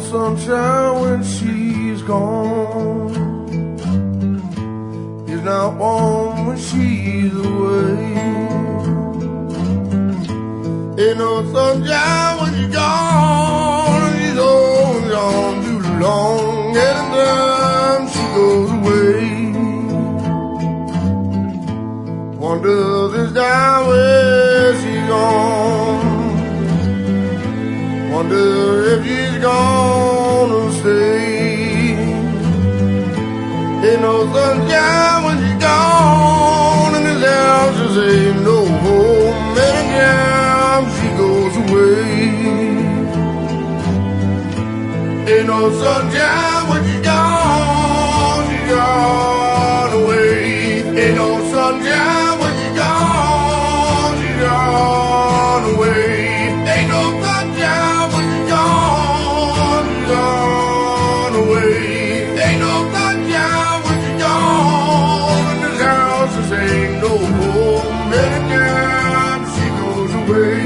sunshine when she's gone. It's not warm when she's away. Ain't no sunshine when she's gone. And she's always gone too long. Anytime she goes away. Wonder this time where she's gone. Wonder if she's gonna stay. Ain't no sunshine when she's gone. And this house just ain't no home. Anytime she goes away. Ain't no sunshine when she's gone. She's gone away. Ain't no sunshine when she's gone. She's gone away. Ain't no sunshine when she's gone. She's gone away. Ain't no sunshine when she's gone. And this house just ain't no home. Anytime she goes away.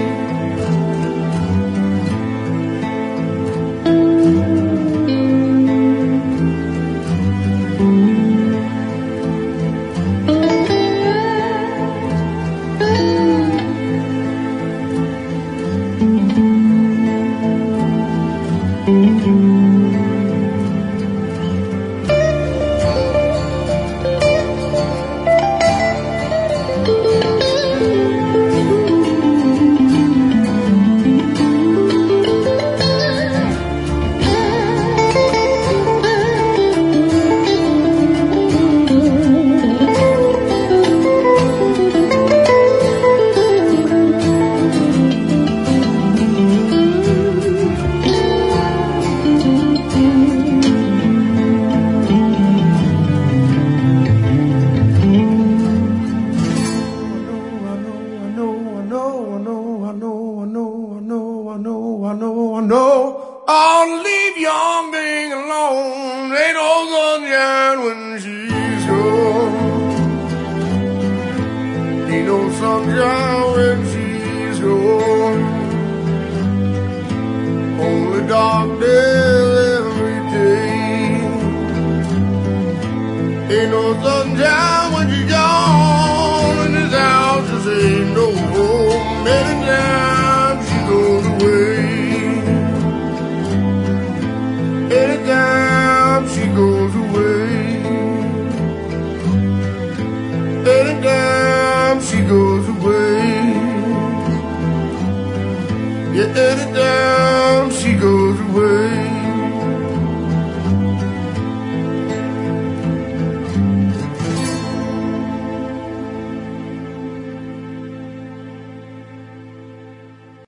I'll leave young being alone. Ain't no sunshine when she's gone. Ain't no sunshine when she's gone. Only darkness every day. Ain't no sunshine when she's gone.